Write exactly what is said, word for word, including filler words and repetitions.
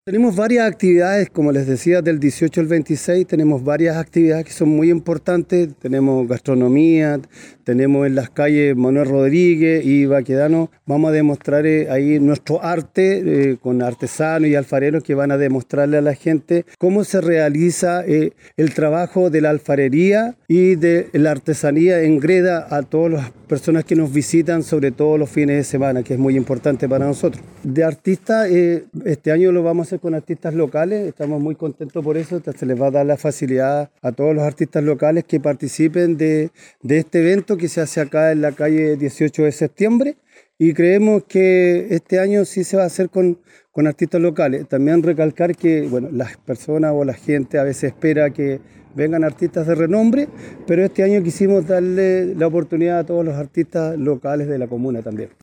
Tenemos varias actividades, como les decía, del dieciocho al veintiséis, tenemos varias actividades que son muy importantes. Tenemos gastronomía, tenemos en las calles Manuel Rodríguez y Baquedano, vamos a demostrar eh, ahí nuestro arte eh, con artesanos y alfareros que van a demostrarle a la gente cómo se realiza eh, el trabajo de la alfarería y de la artesanía en greda a todas las personas que nos visitan, sobre todo los fines de semana, que es muy importante para nosotros. De artistas, eh, este año lo vamos a hacer con artistas locales, estamos muy contentos por eso. Se les va a dar la facilidad a todos los artistas locales que participen de, de este evento que se hace acá en la calle dieciocho de septiembre, y creemos que este año sí se va a hacer con, con artistas locales. También recalcar que bueno, las personas o la gente a veces espera que vengan artistas de renombre, pero este año quisimos darle la oportunidad a todos los artistas locales de la comuna también.